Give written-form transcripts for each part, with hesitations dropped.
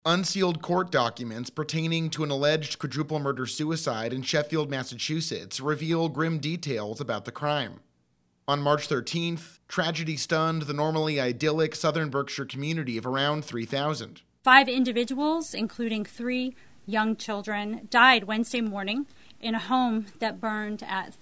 Unsealed court documents pertaining to an alleged quadruple murder-suicide in Sheffield, Massachusetts, reveal grim details about the crime. On March 13th, tragedy stunned the normally idyllic southern Berkshire community of around 3,000. 5 individuals, including 3 young children, died Wednesday morning in a home that burned at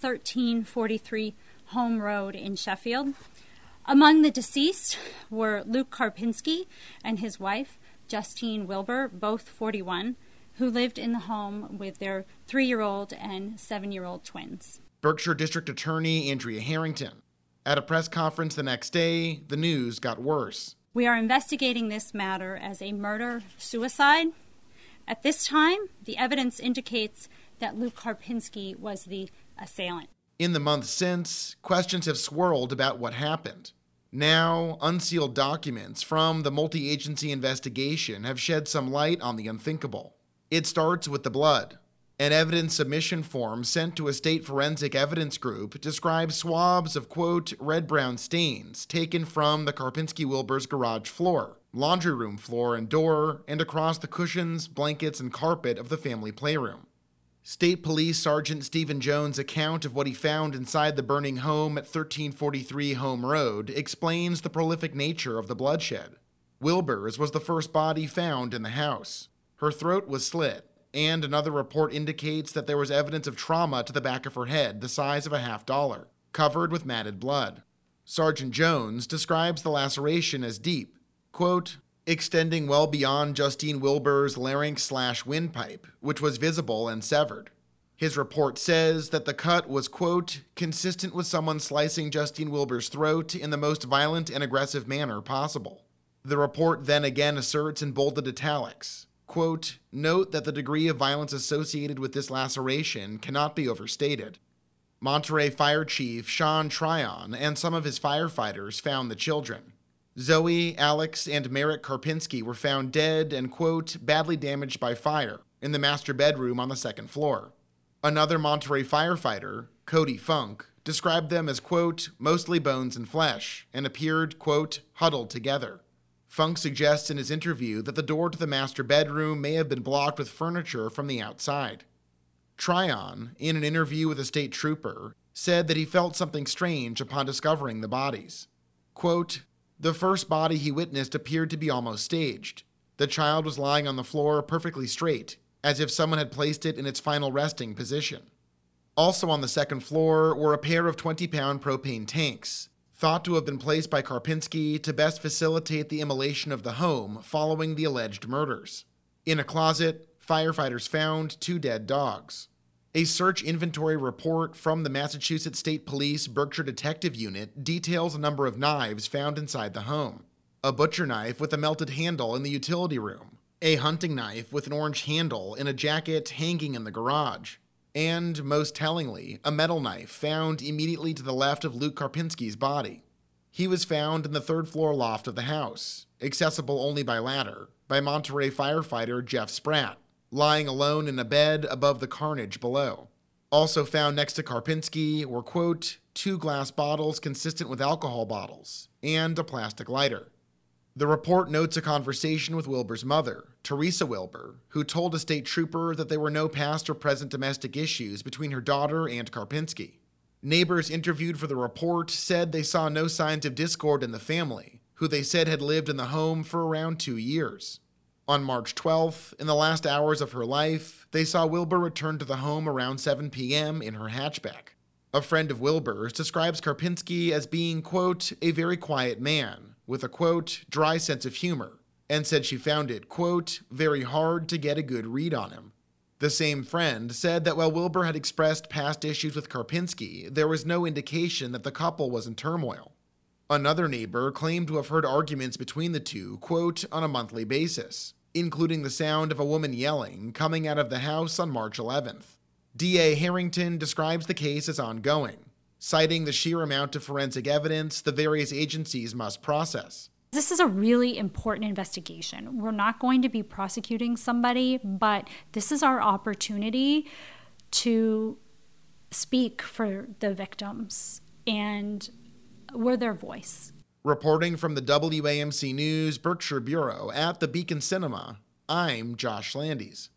1343 Home Road in Sheffield. Among the deceased were Luke Karpinski and his wife, Justine Wilbur, both 41, who lived in the home with their 3-year-old and 7-year-old twins. Berkshire District Attorney Andrea Harrington. At a press conference the next day, the news got worse. We are investigating this matter as a murder-suicide. At this time, the evidence indicates that Luke Karpinski was the assailant. In the months since, questions have swirled about what happened. Now, unsealed documents from the multi-agency investigation have shed some light on the unthinkable. It starts with the blood. An evidence submission form sent to a state forensic evidence group describes swabs of, quote, red-brown stains taken from the Karpinski-Wilbur's garage floor, laundry room floor and door, and across the cushions, blankets, and carpet of the family playroom. State Police Sergeant Stephen Jones' account of what he found inside the burning home at 1343 Home Road explains the prolific nature of the bloodshed. Wilbur's was the first body found in the house. Her throat was slit, and another report indicates that there was evidence of trauma to the back of her head the size of a $50, covered with matted blood. Sergeant Jones describes the laceration as deep, quote, extending well beyond Justine Wilbur's larynx/windpipe, which was visible and severed. His report says that the cut was, quote, consistent with someone slicing Justine Wilbur's throat in the most violent and aggressive manner possible. The report then again asserts in bolded italics, quote, note that the degree of violence associated with this laceration cannot be overstated. Monterey Fire Chief Sean Tryon and some of his firefighters found the children. Zoe, Alex, and Merrick Karpinski were found dead and, quote, badly damaged by fire in the master bedroom on the second floor. Another Monterey firefighter, Cody Funk, described them as, quote, mostly bones and flesh, and appeared, quote, huddled together. Funk suggests in his interview that the door to the master bedroom may have been blocked with furniture from the outside. Tryon, in an interview with a state trooper, said that he felt something strange upon discovering the bodies. Quote, the first body he witnessed appeared to be almost staged. The child was lying on the floor perfectly straight, as if someone had placed it in its final resting position. Also on the second floor were a pair of 20-pound propane tanks, thought to have been placed by Karpinski to best facilitate the immolation of the home following the alleged murders. In a closet, firefighters found 2 dead dogs. A search inventory report from the Massachusetts State Police Berkshire Detective Unit details a number of knives found inside the home. A butcher knife with a melted handle in the utility room, a hunting knife with an orange handle in a jacket hanging in the garage, and, most tellingly, a metal knife found immediately to the left of Luke Karpinski's body. He was found in the 3rd-floor loft of the house, accessible only by ladder, by Monterey firefighter Jeff Spratt, lying alone in a bed above the carnage below. Also found next to Karpinski were, quote, 2 glass bottles consistent with alcohol bottles, and a plastic lighter. The report notes a conversation with Wilbur's mother, Teresa Wilbur, who told a state trooper that there were no past or present domestic issues between her daughter and Karpinski. Neighbors interviewed for the report said they saw no signs of discord in the family, who they said had lived in the home for around 2 years. On March 12th, in the last hours of her life, they saw Wilbur return to the home around 7 p.m. in her hatchback. A friend of Wilbur's describes Karpinski as being, quote, a very quiet man, with a, quote, dry sense of humor, and said she found it, quote, very hard to get a good read on him. The same friend said that while Wilbur had expressed past issues with Karpinski, there was no indication that the couple was in turmoil. Another neighbor claimed to have heard arguments between the two, quote, on a monthly basis, including the sound of a woman yelling coming out of the house on March 11th. D.A. Harrington describes the case as ongoing, citing the sheer amount of forensic evidence the various agencies must process. This is a really important investigation. We're not going to be prosecuting somebody, but this is our opportunity to speak for the victims, and we're their voice. Reporting from the WAMC News Berkshire Bureau at the Beacon Cinema, I'm Josh Landes.